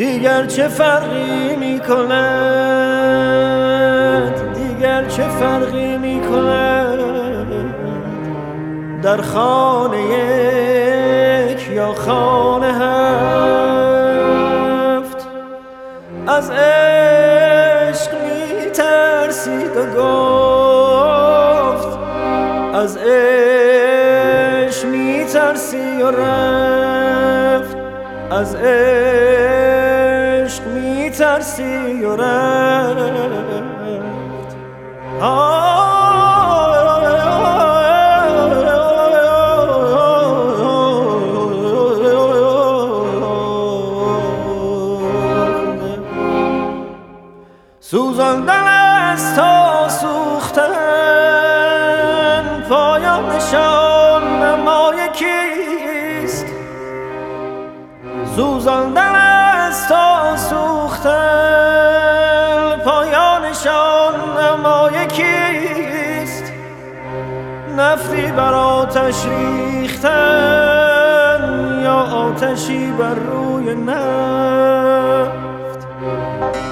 دیگر چه فرقی می کند، دیگر چه فرقی می کند در خانه یک یا خانه هفت. از عشق می ترسید و گفت از عشق می ترسی و رفت، از عشق می ترسی و رفت. سوزاندن است تا سوختن، پایانشان نمای کیست؟ سوزاندن است تا سوختن، پایانشان نمای کیست؟ نفتی بر آتش ریختن یا آتشی بر روی نفت.